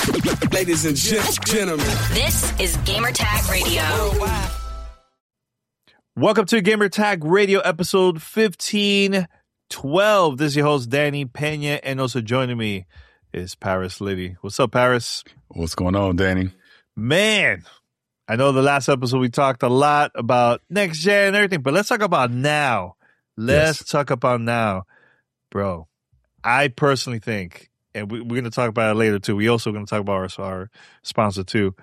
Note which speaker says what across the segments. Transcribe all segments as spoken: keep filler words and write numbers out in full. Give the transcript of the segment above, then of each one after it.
Speaker 1: Ladies and gentlemen,
Speaker 2: this is Gamertag Radio.
Speaker 3: Welcome to Gamertag Radio episode fifteen twelve. This is your host, Danny Pena, and also joining me is Paris Liddy. What's up, Paris?
Speaker 4: What's going on, Danny?
Speaker 3: Man, I know the last episode we talked a lot about next gen and everything, but let's talk about now. Let's yes. talk about now. Bro, I personally think, and we, we're going to talk about it later too. We also going to talk about our, our sponsor too.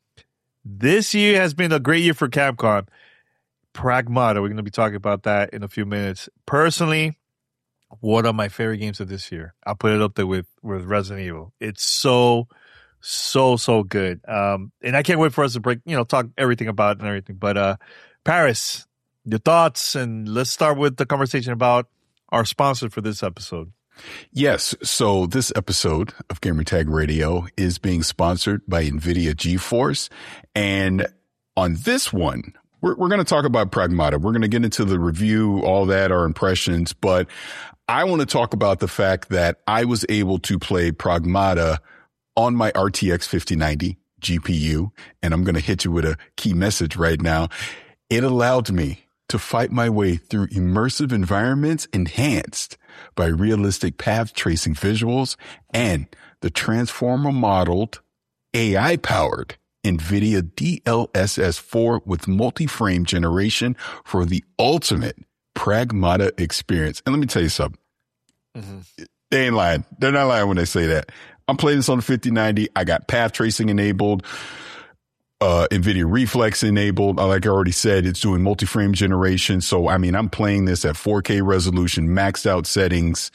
Speaker 3: This year has been a great year for Capcom. Pragmata, we're going to be talking about that in a few minutes. Personally, one of my favorite games of this year. I'll put it up there with, with Resident Evil. It's so, so, so good. Um, and I can't wait for us to break, you know, talk everything about it and everything. But uh, Paris, your thoughts, and let's start with the conversation about our sponsor for this episode.
Speaker 4: Yes. So this episode of Gamertag Radio is being sponsored by NVIDIA GeForce. And on this one, we're, we're going to talk about Pragmata. We're going to get into the review, all that, our impressions. But I want to talk about the fact that I was able to play Pragmata on my R T X fifty ninety G P U. And I'm going to hit you with a key message right now. It allowed me to fight my way through immersive environments enhanced by realistic path tracing visuals and the transformer modeled A I powered NVIDIA D L S S four with multi-frame generation for the ultimate Pragmata experience. And let me tell you something. Mm-hmm. They ain't lying. They're not lying when they say that. I'm playing this on the fifty ninety. I got path tracing enabled. Uh, NVIDIA Reflex enabled. Like I already said, it's doing multi-frame generation. So, I mean, I'm playing this at four K resolution, maxed out settings,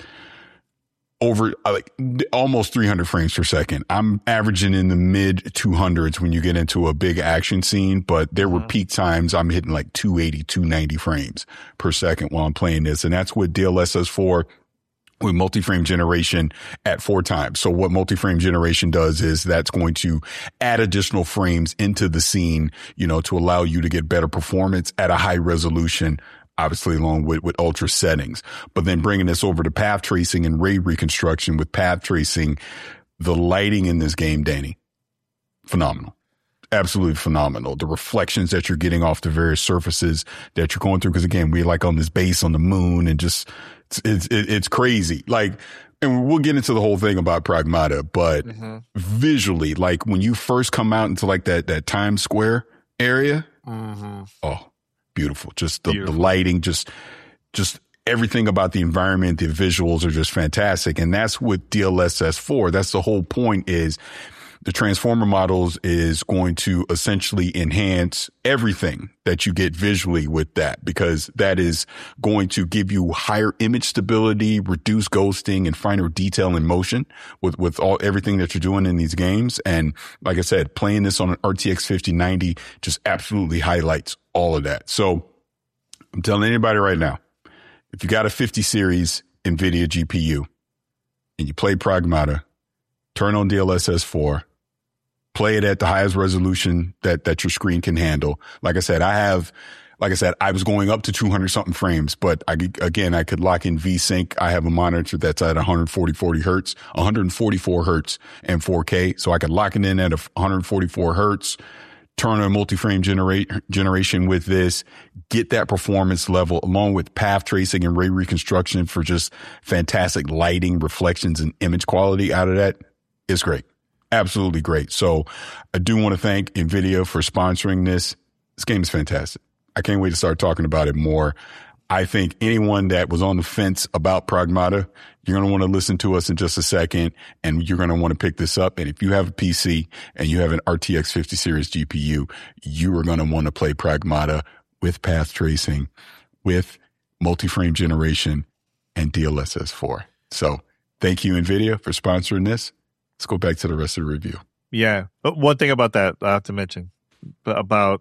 Speaker 4: over uh, like almost three hundred frames per second. I'm averaging in the mid two hundreds when you get into a big action scene, but there mm-hmm. were peak times I'm hitting like two eighty, two ninety frames per second while I'm playing this. And that's what D L S S four with multi-frame generation at four times. So what multi-frame generation does is that's going to add additional frames into the scene, you know, to allow you to get better performance at a high resolution, obviously along with, with ultra settings. But then bringing this over to path tracing and ray reconstruction with path tracing, the lighting in this game, Danny, phenomenal. Absolutely phenomenal. The reflections that you're getting off the various surfaces that you're going through. Because again, we're like on this base on the moon and just, it's, it's, it's crazy. Like, and we'll get into the whole thing about Pragmata, but mm-hmm. visually, like when you first come out into like that, that Times Square area. Mm-hmm. Oh, beautiful. Just the, beautiful. the lighting, just, just everything about the environment, the visuals are just fantastic. And that's with D L S S four. That's the whole point is, the transformer models is going to essentially enhance everything that you get visually with that, because that is going to give you higher image stability, reduce ghosting, and finer detail in motion with, with all everything that you're doing in these games. And like I said, playing this on an R T X fifty ninety just absolutely highlights all of that. So I'm telling anybody right now, if you got a fifty series NVIDIA G P U and you play Pragmata, turn on D L S S four, play it at the highest resolution that, that your screen can handle. Like I said, I have, like I said, I was going up to two hundred something frames, but I, again, I could lock in V-Sync. I have a monitor that's at one forty, forty hertz, one forty-four hertz and four K. So I could lock it in at one forty-four hertz, turn on multi-frame generate, generation with this, get that performance level along with path tracing and ray reconstruction for just fantastic lighting, reflections, and image quality out of that. It's great. Absolutely great. So I do want to thank NVIDIA for sponsoring this. This game is fantastic. I can't wait to start talking about it more. I think anyone that was on the fence about Pragmata, you're going to want to listen to us in just a second, and you're going to want to pick this up. And if you have a P C and you have an R T X fifty series G P U, you are going to want to play Pragmata with path tracing, with multi-frame generation, and D L S S four. So thank you, NVIDIA, for sponsoring this. Let's go back to the rest of the review.
Speaker 3: Yeah. But one thing about that I have to mention about,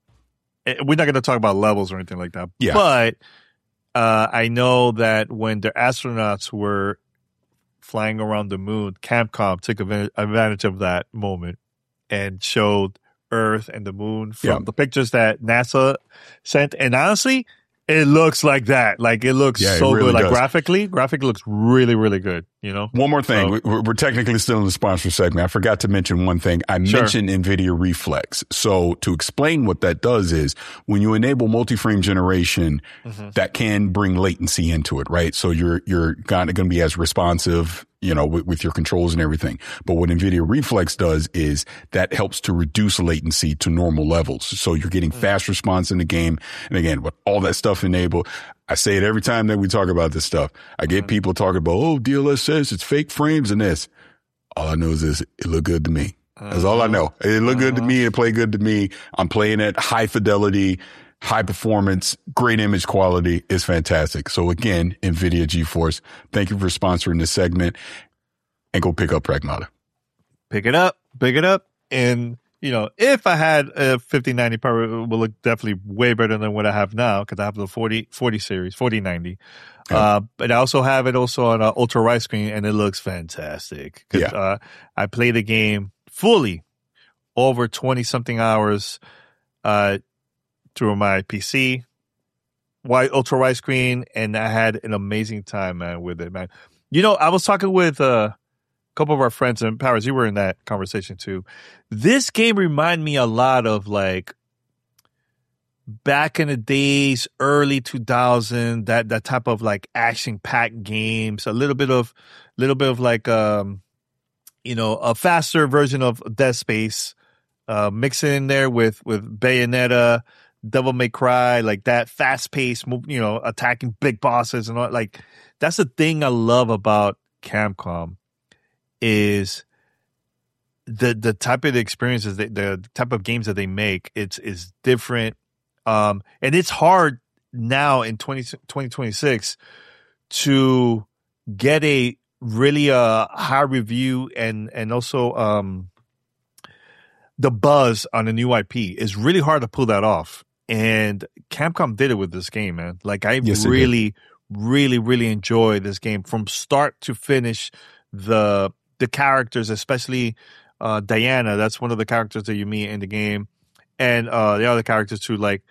Speaker 3: we're not going to talk about levels or anything like that.
Speaker 4: Yeah.
Speaker 3: But uh, I know that when the astronauts were flying around the moon, Capcom took advantage of that moment and showed Earth and the moon from yeah. the pictures that NASA sent. And honestly, it looks like that. Like it looks yeah, so it really good. Like does. graphically, graphically looks really, really good. you know.
Speaker 4: One more thing.
Speaker 3: So,
Speaker 4: we're, we're technically still in the sponsor segment. I forgot to mention one thing. I
Speaker 3: Sure.
Speaker 4: mentioned NVIDIA Reflex. So to explain what that does is when you enable multi-frame generation,
Speaker 3: mm-hmm.
Speaker 4: that can bring latency into it, right? So you're, you're going to be as responsive, you know, with, with your controls and everything. But what NVIDIA Reflex does is that helps to reduce latency to normal levels. So you're getting
Speaker 3: mm-hmm.
Speaker 4: fast response in the game. And again, with all that stuff enabled, I say it every time that we talk about this stuff. I get mm-hmm. people talking about, oh, D L S S, it's fake frames and this. All I know is this, it looked good to me. Uh-huh. That's all I know. It looked uh-huh. good to me. It played good to me. I'm playing at high fidelity, high performance, great image quality. It's fantastic. So again, NVIDIA GeForce, thank you for sponsoring this segment, and go pick up Pragmata.
Speaker 3: Pick it up, pick it up. And, you know, if I had a fifty ninety, probably will look definitely way better than what I have now because I have the forty, forty series, forty ninety. Yeah. Uh, but I also have it also on an ultra widescreen, and it looks fantastic.
Speaker 4: Yeah.
Speaker 3: Uh, I play the game fully over twenty something hours uh, through my P C, wide ultra widescreen, and I had an amazing time, man, with it, man. You know, I was talking with uh, a couple of our friends in Paris. You were in that conversation too. This game reminded me a lot of like back in the days, early two thousand, that that type of like action packed games. A little bit of, little bit of like um, you know, a faster version of Dead Space. Uh, mix it in there with with Bayonetta, Devil May Cry, like that fast paced, you know, attacking big bosses and all. Like that's the thing I love about Capcom is the the type of experiences, that, the type of games that they make. It's is different, um, and it's hard now in twenty twenty-six to get a really uh, high review and and also um, the buzz on a new I P is really hard to pull that off. And Capcom did it with this game, man. Like I
Speaker 4: yes,
Speaker 3: really, really, really enjoy this game from start to finish. The the characters, especially uh, Diana, that's one of the characters that you meet in the game, and uh, the other characters too. Like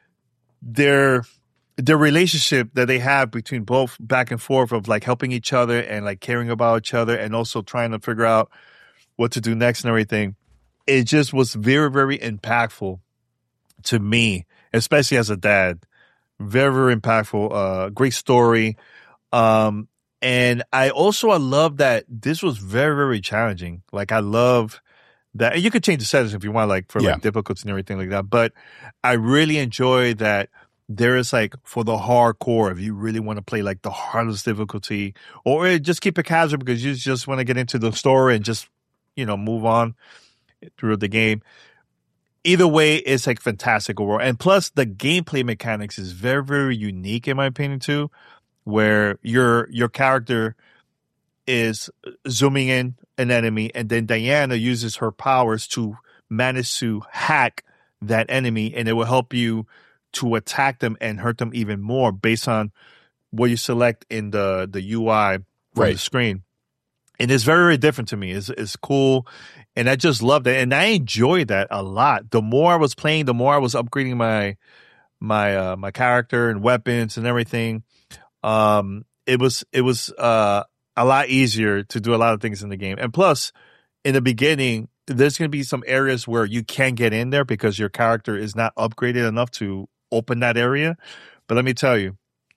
Speaker 3: their their relationship that they have between both back and forth of like helping each other and like caring about each other, and also trying to figure out what to do next and everything. It just was very, very impactful to me, especially as a dad. Very, very impactful. Uh, great story. Um, and I also, I love that this was very, very challenging. Like I love that. And you could change the settings if you want, like for
Speaker 4: yeah.
Speaker 3: like difficulty and everything like that. But I really enjoy that there is like for the hardcore, if you really want to play like the hardest difficulty, or just keep it casual because you just want to get into the story and just, you know, move on through the game. Either way, it's like fantastic overall. And plus the gameplay mechanics is very, very unique in my opinion too, where your your character is zooming in an enemy and then Diana uses her powers to manage to hack that enemy, and it will help you to attack them and hurt them even more based on what you select in the, the U I from
Speaker 4: right.
Speaker 3: the screen. And it's very, very different to me. It's, it's cool. And I just loved it. And I enjoyed that a lot. The more I was playing, the more I was upgrading my my uh, my character and weapons and everything. Um, it was it was uh, a lot easier to do a lot of things in the game. And plus, in the beginning, there's going to be some areas where you can't get in there because your character is not upgraded enough to open that area. But let me tell you,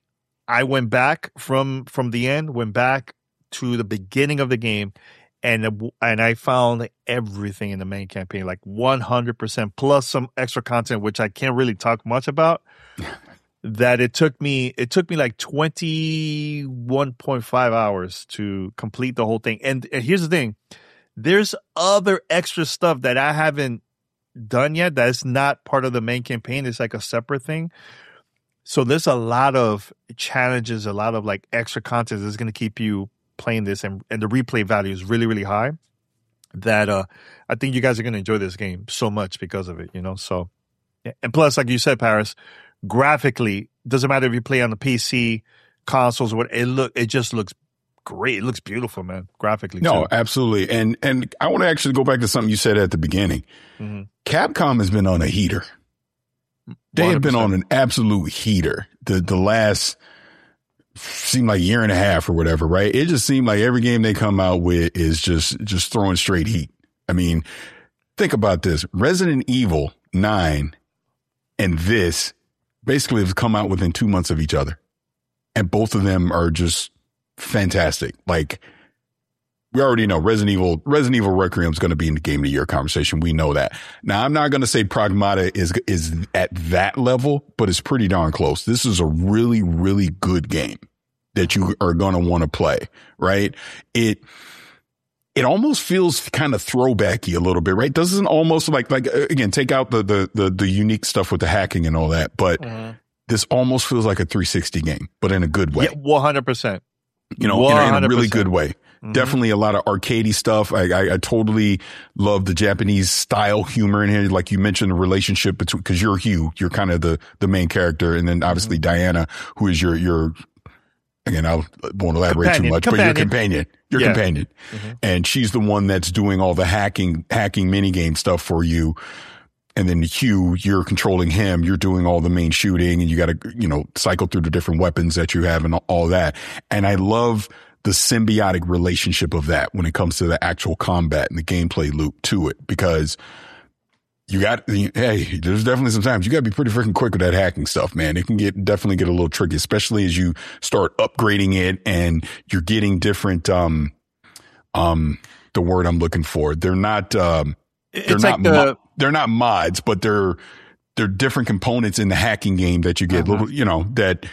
Speaker 3: I went back from from the end, went back to the beginning of the game, and and I found everything in the main campaign, like one hundred percent plus some extra content, which I can't really talk much about. That it took me, it took me like twenty-one point five hours to complete the whole thing. And, and here's the thing. There's other extra stuff that I haven't done yet that is not part of the main campaign. It's like a separate thing. So there's a lot of challenges, a lot of like extra content that's going to keep you playing this, and, and the replay value is really, really high, that uh, I think you guys are going to enjoy this game so much because of it, you know? So, yeah. And plus, like you said, Paris, graphically, doesn't matter if you play on the P C, consoles, or what, it look, it just looks great. It looks beautiful, man, graphically.
Speaker 4: No,
Speaker 3: too.
Speaker 4: absolutely. And, and I want to actually go back to something you said at the beginning. Mm-hmm. Capcom has been on a heater. They have been on an absolute heater. The, the last, seemed like a year and a half or whatever, right? It just seemed like every game they come out with is just, just throwing straight heat. I mean, think about this. Resident Evil nine and this basically have come out within two months of each other. And both of them are just fantastic. Like, we already know Resident Evil, Resident Evil Requiem is going to be in the Game of the Year conversation. We know that. Now, I'm not going to say Pragmata is, is at that level, but it's pretty darn close. This is a really, really good game that you are going to want to play, right? It, it almost feels kind of throwbacky a little bit, right? Doesn't almost like, like, again, take out the, the, the, the unique stuff with the hacking and all that, but mm-hmm. this almost feels like a three sixty game, but in a good way.
Speaker 3: Yeah, one hundred percent.
Speaker 4: You know, in a, in a really good way. Mm-hmm. Definitely a lot of arcadey stuff. I, I, I totally love the Japanese style humor in here. Like you mentioned, the relationship between, cause you're Hugh, you're kind of the, the main character. And then obviously mm-hmm. Diana, who is your, your, again, I won't elaborate companion, too much, companion. but your companion, your yeah. companion. Mm-hmm. And she's the one that's doing all the hacking, hacking minigame stuff for you. And then Hugh, you're controlling him. You're doing all the main shooting and you got to, you know, cycle through the different weapons that you have and all that. And I love the symbiotic relationship of that when it comes to the actual combat and the gameplay loop to it, because you got, hey, there's definitely some times you got to be pretty freaking quick with that hacking stuff, man. It can get, definitely get a little tricky, especially as you start upgrading it and you're getting different, um, um, the word I'm looking for. They're not, um, they're
Speaker 3: it's
Speaker 4: not,
Speaker 3: like the,
Speaker 4: mo- they're not mods, but they're, they're different components in the hacking game that you get, uh-huh. little, you know, that,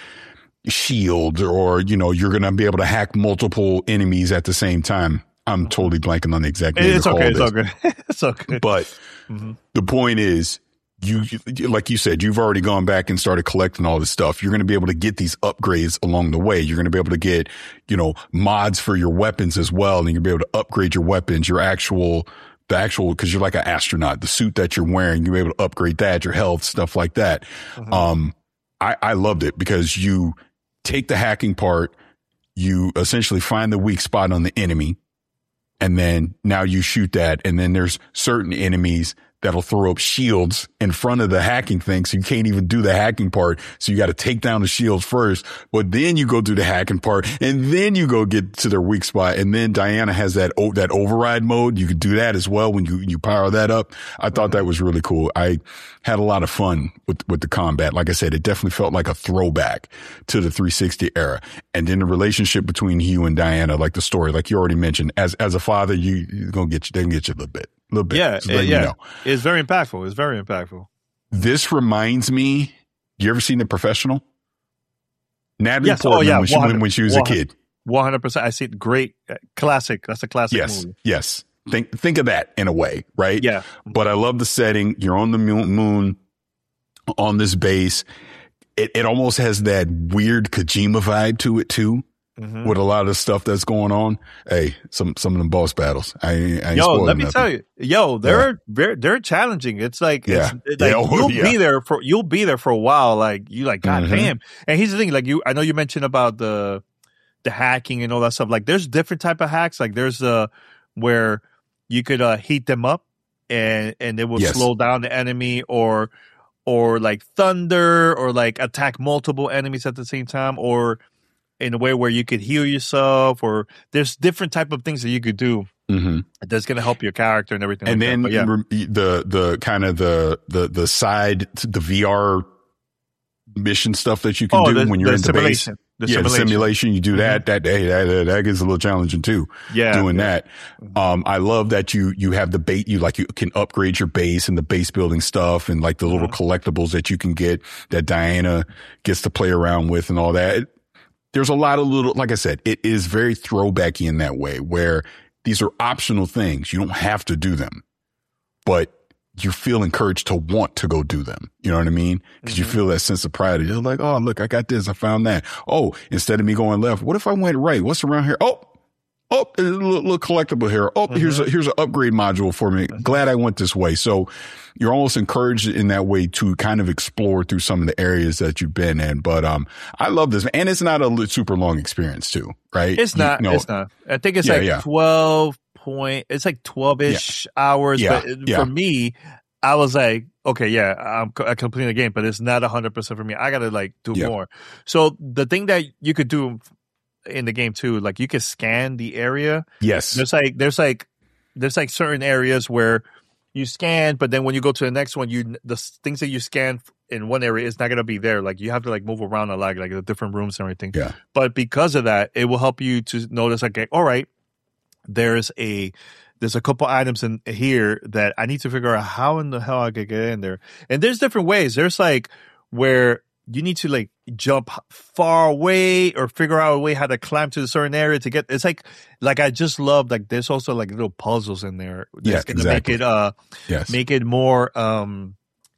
Speaker 4: shield or, you know, you're going to be able to hack multiple enemies at the same time. I'm totally blanking on the exact name.
Speaker 3: It's okay. It's all good. It's all good.
Speaker 4: But mm-hmm. the point is, you, like you said, you've already gone back and started collecting all this stuff. You're going to be able to get these upgrades along the way. You're going to be able to get, you know, mods for your weapons as well. And you'll be able to upgrade your weapons, your actual, the actual, cause you're like an astronaut, the suit that you're wearing, you'll be able to upgrade that, your health, stuff like that. Mm-hmm. Um, I, I loved it because you take the hacking part, you essentially find the weak spot on the enemy, and then now you shoot that, and then there's certain enemies that'll throw up shields in front of the hacking thing, so you can't even do the hacking part. So you got to take down the shields first, but then you go do the hacking part, and then you go get to their weak spot. And then Diana has that o- that override mode. You can do that as well when you you power that up. I thought that was really cool. I had a lot of fun with with the combat. Like I said, it definitely felt like a throwback to the three sixty era. And then the relationship between Hugh and Diana, like the story, like you already mentioned, as as a father, you you're gonna get you, they can get you a little bit. A little bit.
Speaker 3: Yeah,
Speaker 4: so
Speaker 3: yeah.
Speaker 4: You know.
Speaker 3: It's very impactful. It's very impactful.
Speaker 4: This reminds me, you ever seen The Professional? Natalie
Speaker 3: yes.
Speaker 4: Portman
Speaker 3: oh, yeah.
Speaker 4: when, she, when, when she was a kid.
Speaker 3: one hundred percent. I see it. Great. Uh, classic. That's a classic
Speaker 4: yes,
Speaker 3: movie.
Speaker 4: Yes. Think think of that in a way, right?
Speaker 3: Yeah.
Speaker 4: But I love the setting. You're on the moon, on this base. It, it almost has that weird Kojima vibe to it, too. Mm-hmm. With a lot of the stuff that's going on, hey, some some of them boss battles. I, I ain't
Speaker 3: yo, let me
Speaker 4: nothing.
Speaker 3: tell you, yo, they're
Speaker 4: yeah.
Speaker 3: they're, they're challenging. It's like,
Speaker 4: yeah.
Speaker 3: it's, like
Speaker 4: yeah. Oh,
Speaker 3: you'll
Speaker 4: yeah.
Speaker 3: be there for you'll be there for a while. Like you, like God
Speaker 4: mm-hmm.
Speaker 3: damn. And here's the thing, like you, I know you mentioned about the the hacking and all that stuff. Like there's different type of hacks. Like there's uh where you could uh, heat them up and and it will
Speaker 4: yes.
Speaker 3: slow down the enemy, or or like thunder, or like attack multiple enemies at the same time, or in a way where you could heal yourself, or there's different type of things that you could do mm-hmm. that's going to help your character and everything.
Speaker 4: And
Speaker 3: like
Speaker 4: then
Speaker 3: that. Yeah.
Speaker 4: the the kind of the the the side the V R mission stuff that you can
Speaker 3: oh,
Speaker 4: do
Speaker 3: the,
Speaker 4: when you're
Speaker 3: the
Speaker 4: in the
Speaker 3: simulation.
Speaker 4: base.
Speaker 3: The
Speaker 4: yeah,
Speaker 3: simulation.
Speaker 4: the simulation. You do that.
Speaker 3: Mm-hmm.
Speaker 4: That hey, that that gets a little challenging too.
Speaker 3: Yeah,
Speaker 4: doing
Speaker 3: yeah.
Speaker 4: that. Um, I love that you you have the bait. You like you can upgrade your base and the base building stuff and like the little mm-hmm. collectibles that you can get that Diana gets to play around with and all that. There's a lot of little, like I said, it is very throwbacky in that way where these are optional things. You don't have to do them, but you feel encouraged to want to go do them. You know what I mean? Because mm-hmm. you feel that sense of pride. You're like, oh, look, I got this. I found that. Oh, instead of me going left, what if I went right? What's around here? Oh, oh, a little, little collectible here. Oh, mm-hmm. here's a, here's an upgrade module for me. Mm-hmm. Glad I went this way. So you're almost encouraged in that way to kind of explore through some of the areas that you've been in. But, um, I love this. And it's not a super long experience too, right?
Speaker 3: It's not, you know, it's not. I think it's yeah, like yeah. twelve point, it's like twelve ish yeah. hours.
Speaker 4: Yeah.
Speaker 3: But
Speaker 4: yeah.
Speaker 3: for me, I was like, okay, yeah, I'm I completing the game, but it's not one hundred percent for me. I got to like do
Speaker 4: Yeah.
Speaker 3: more. So the thing that you could do in the game too, like you could scan the area.
Speaker 4: Yes.
Speaker 3: There's like there's like there's like certain areas where you scan, but then when you go to the next one, you the s- things that you scan in one area is not gonna be there. Like you have to like move around a lot, like the different rooms and everything.
Speaker 4: Yeah.
Speaker 3: But because of that, it will help you to notice, like, all right, there's a there's a couple items in here that I need to figure out how in the hell I could get in there. And there's different ways. There's like where you need to like jump far away or figure out a way how to climb to a certain area to get. It's like like I just love like there's also like little puzzles in there that's
Speaker 4: Yeah,
Speaker 3: gonna
Speaker 4: exactly.
Speaker 3: make it uh
Speaker 4: Yes.
Speaker 3: make it more um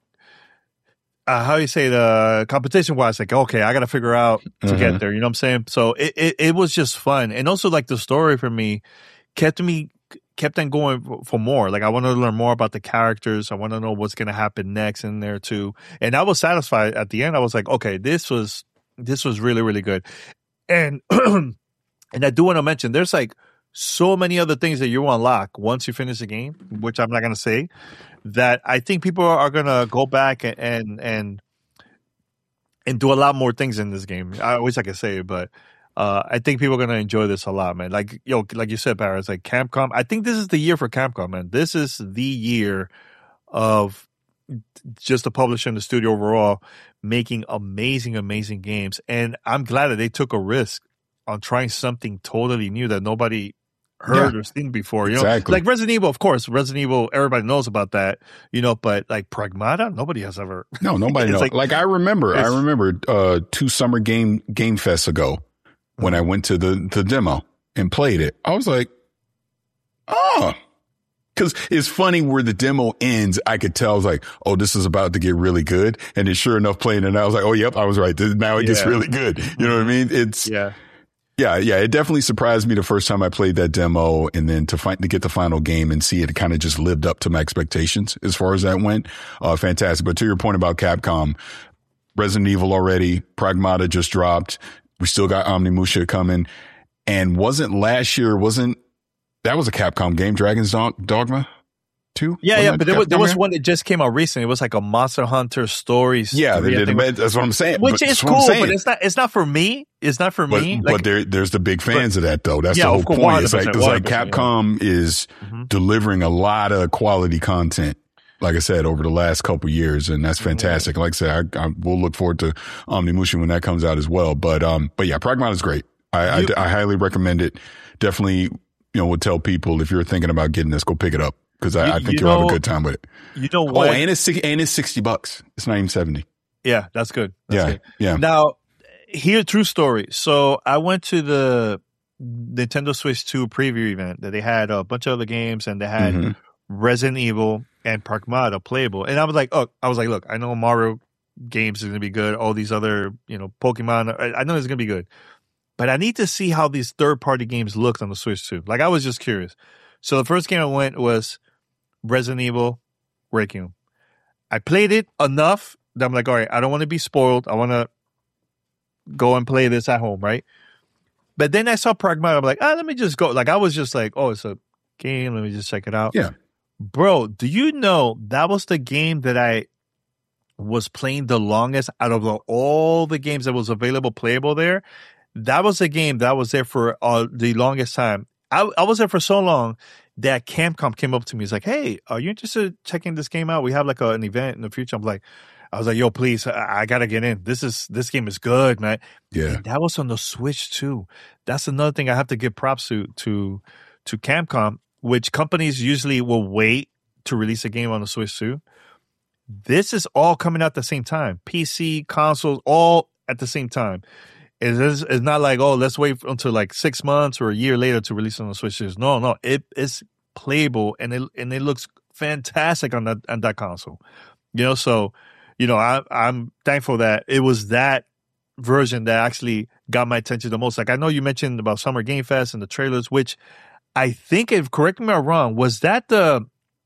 Speaker 3: uh, how you say the competition wise, like, okay, I got to figure out to
Speaker 4: Mhm.
Speaker 3: get there. You know what I'm saying? So it, it, it was just fun. And also like the story for me kept me, kept on going for, for more. Like I want to learn more about the characters. I want to know what's going to happen next in there too. And I was satisfied at the end. I was like, okay, this was, this was really, really good. And, and I do want to mention there's like so many other things that you unlock once you finish the game, which I'm not going to say, that I think people are going to go back and, and, and, and do a lot more things in this game. I wish I could say it, but uh, I think people are going to enjoy this a lot, man. Like, yo, like you said, Paris, like Capcom, I think this is the year for Capcom, man. This is the year of just the publisher and the studio overall making amazing, amazing games. And I'm glad that they took a risk on trying something totally new that nobody heard
Speaker 4: Yeah.
Speaker 3: or seen before. You
Speaker 4: Exactly.
Speaker 3: know, like Resident Evil, of course, Resident Evil, everybody knows about that, you know, but like Pragmata, nobody has ever.
Speaker 4: No, nobody
Speaker 3: It's
Speaker 4: knows. Like,
Speaker 3: like-
Speaker 4: I remember, I
Speaker 3: it's-
Speaker 4: remember uh, two summer game game fests ago when I went to the the demo and played it. I was like, oh, because it's funny where the demo ends. I could tell, I was like, oh, this is about to get really good. And then sure enough, playing it, I was like, oh, yep, I was right. This- Now it gets
Speaker 3: Yeah.
Speaker 4: really good. You know what I mean? It's
Speaker 3: Yeah.
Speaker 4: yeah, yeah. It definitely surprised me the first time I played that demo, and then to find to get the final game and see it kind of just lived up to my expectations as far as that went. Uh, fantastic. But to your point about Capcom, Resident Evil already, Pragmata just dropped. We still got Omnimusha coming, and wasn't last year? Wasn't that was a Capcom game? Dragon's Dog- Dogma two.
Speaker 3: Yeah,
Speaker 4: Wasn't
Speaker 3: yeah,
Speaker 4: that
Speaker 3: but there was, there
Speaker 4: Capcom
Speaker 3: was
Speaker 4: game?
Speaker 3: one that just came out recently. It was like a Monster Hunter Stories.
Speaker 4: Yeah, they
Speaker 3: three, I
Speaker 4: did.
Speaker 3: think.
Speaker 4: But that's what I'm saying.
Speaker 3: Which
Speaker 4: But
Speaker 3: is
Speaker 4: that's what I'm
Speaker 3: cool,
Speaker 4: saying.
Speaker 3: but it's not. It's not for me. It's not for
Speaker 4: But,
Speaker 3: me.
Speaker 4: but
Speaker 3: Like,
Speaker 4: there, there's the big fans of that, though. That's
Speaker 3: Yeah,
Speaker 4: the whole
Speaker 3: of course,
Speaker 4: point. It's like, it's like
Speaker 3: one hundred percent,
Speaker 4: Capcom is
Speaker 3: Mhm.
Speaker 4: delivering a lot of quality content, like I said, over the last couple of years, and that's fantastic. Like I said, I, I will look forward to Omnimusha when that comes out as well. But, um, but yeah, Pragmata is great. I,
Speaker 3: You-
Speaker 4: I, I highly recommend it. Definitely, you know, would tell people if you're thinking about getting this, go pick it up because I,
Speaker 3: You-
Speaker 4: I think
Speaker 3: you
Speaker 4: you'll have
Speaker 3: know-
Speaker 4: a good time with it.
Speaker 3: you know
Speaker 4: Oh,
Speaker 3: what?
Speaker 4: and it's six- and it's sixty bucks. It's not even seventy.
Speaker 3: yeah, that's good. That's
Speaker 4: Yeah,
Speaker 3: good.
Speaker 4: yeah.
Speaker 3: Now, here, true story. So I went to the Nintendo Switch two preview event that they had a bunch of other games, and they had
Speaker 4: Mhm.
Speaker 3: Resident Evil and Pragmata playable. And I was like, oh, I was like, look, I know Mario games is going to be good. All these other, you know, Pokemon, I, I know it's going to be good. But I need to see how these third party games looked on the Switch too. Like I was just curious. So the first game I went was Resident Evil Requiem. I played it enough that I'm like, all right, I don't want to be spoiled. I want to go and play this at home, right? But then I saw Pragmata. I'm like, ah, let me just go. Like I was just like, oh, it's a game. Let me just check it out.
Speaker 4: Yeah.
Speaker 3: Bro, do you know that was the game that I was playing the longest out of the, all the games that was available playable there? That was a game that was there for uh, the longest time. I, I was there for so long that Capcom came up to me. He's like, hey, are you interested in checking this game out? We have like a, an event in the future. I'm like, I was like, yo, please, I, I got to get in. This is, this game is good, man.
Speaker 4: Yeah.
Speaker 3: And that was on the Switch too. That's another thing I have to give props to, to, to Capcom, which companies usually will wait to release a game on the Switch too. This is all coming out at the same time. P C, consoles, all at the same time. It is, it's not like, oh, let's wait until like six months or a year later to release on the Switches. No, no, it is playable and it and it looks fantastic on that on that console. You know, so you know, I, I'm thankful that it was that version that actually got my attention the most. Like I know you mentioned about Summer Game Fest and the trailers, which I think, if correct me if I'm wrong, was that the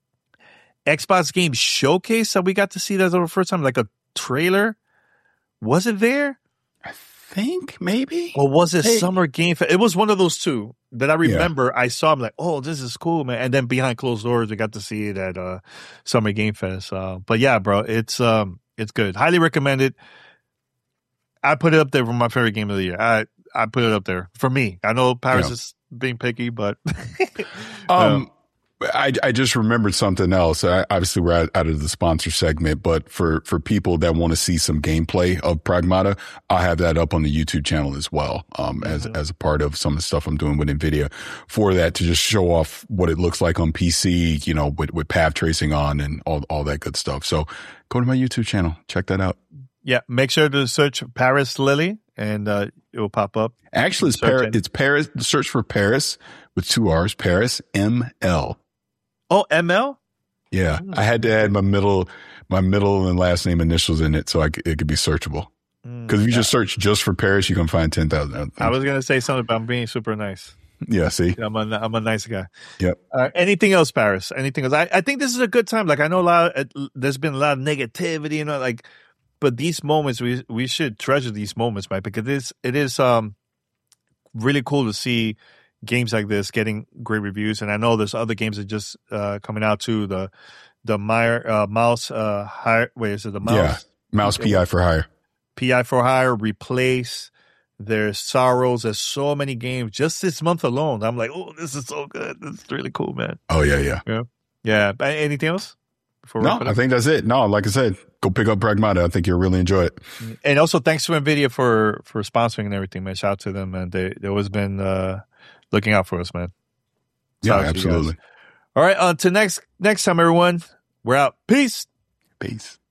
Speaker 3: Xbox Game Showcase that we got to see that for the first time, like a trailer? Was it there?
Speaker 4: I think maybe.
Speaker 3: Or was it
Speaker 4: Hey.
Speaker 3: Summer Game Fest? It was one of those two that I remember. Yeah. I saw. I'm like, oh, this is cool, man. And then behind closed doors, we got to see it at uh, Summer Game Fest. Uh, but yeah, bro, it's um, it's good. Highly recommend it. I put it up there for my favorite game of the year. I I put it up there for me. I know Paris yeah. is being picky, but
Speaker 4: um. I, I just remembered something else. I, obviously, we're out, out of the sponsor segment, but for, for people that want to see some gameplay of Pragmata, I have that up on the YouTube channel as well, um, mm-hmm. as as a part of some of the stuff I'm doing with NVIDIA for that to just show off what it looks like on P C, you know, with, with path tracing on and all all that good stuff. So go to my YouTube channel, check that out.
Speaker 3: Yeah, make sure to search Paris Lily, and uh, it will pop up.
Speaker 4: Actually, it's Paris. It's Paris. Search for Paris with two R's. Paris M L.
Speaker 3: Oh, M L?
Speaker 4: Yeah, I had to add my middle, my middle and last name initials in it so I could, it could be searchable. Because mm, if you yeah. just search just for Paris, you can find ten thousand.
Speaker 3: I was gonna say something about being super nice.
Speaker 4: Yeah, see,
Speaker 3: I'm a I'm a nice guy.
Speaker 4: Yep.
Speaker 3: Uh, anything else, Paris? Anything else? I, I think this is a good time. Like I know a lot. Of, there's been a lot of negativity, you know, like, but these moments we we should treasure these moments, right? Because it is it is um really cool to see games like this getting great reviews, and I know there's other games that just uh, coming out too. The the Meyer, uh, mouse uh, hire. Wait, is it the mouse?
Speaker 4: Yeah, mouse P I for hire.
Speaker 3: P I for hire. Replace. There's Sorrows. There's so many games just this month alone. I'm like, oh, this is so good. This is really cool, man.
Speaker 4: Oh yeah, yeah,
Speaker 3: yeah, yeah. Anything else?
Speaker 4: Before no, I think that's it. No, like I said, go pick up Pragmata. I think you'll really enjoy it.
Speaker 3: And also, thanks to NVIDIA for for sponsoring and everything, man. Shout out to them, and they they always been. Uh, Looking out for us, man.
Speaker 4: Yeah, absolutely.
Speaker 3: All right, on to next next time, everyone. We're out. Peace.
Speaker 4: Peace.